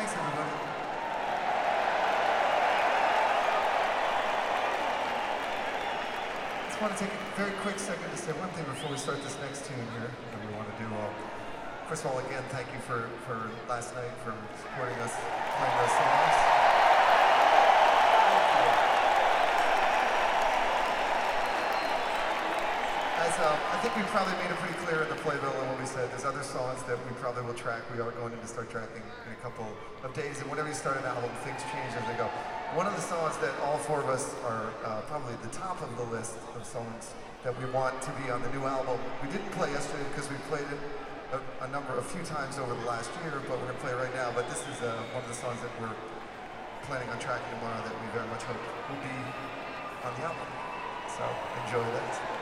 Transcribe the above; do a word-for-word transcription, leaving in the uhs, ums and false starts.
Thanks, everybody. I just want to take a very quick second to say one thing before we start this next tune here that we want to do. Uh, first of all, again, thank you for, for last night, for supporting us, playing those songs. As, uh, I think we probably made it pretty clear in the playbill and what we said. There's other songs that we probably will track. We are going to start tracking in a couple of days. And whenever you start an album, things change as they go. One of the songs that all four of us are uh, probably at the top of the list of songs that we want to be on the new album. We didn't play yesterday because we played it a, a number, a few times over the last year, but we're going to play it right now. But this is uh, one of the songs that we're planning on tracking tomorrow that we very much hope will be on the album. So enjoy that.